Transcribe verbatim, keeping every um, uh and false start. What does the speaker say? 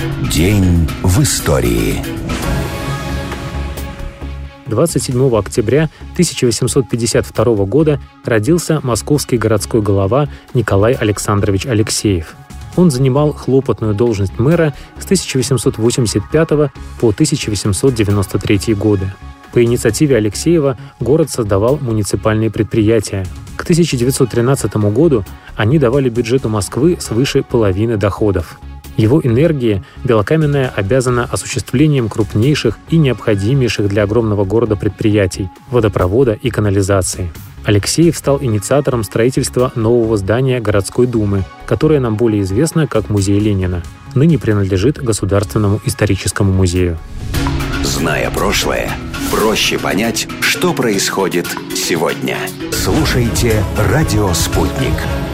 День в истории. двадцать седьмого октября тысяча восемьсот пятьдесят второго года родился московский городской голова Николай Александрович Алексеев. Он занимал хлопотную должность мэра с тысяча восемьсот восемьдесят пятого по тысяча восемьсот девяносто третий годы. По инициативе Алексеева город создавал муниципальные предприятия. К тысяча девятьсот тринадцатому году они давали бюджету Москвы свыше половины доходов. Его энергия Белокаменная обязана осуществлением крупнейших и необходимейших для огромного города предприятий – водопровода и канализации. Алексеев стал инициатором строительства нового здания городской думы, которое нам более известно как Музей Ленина. Ныне принадлежит Государственному историческому музею. Зная прошлое, проще понять, что происходит сегодня. Слушайте «Радио Спутник».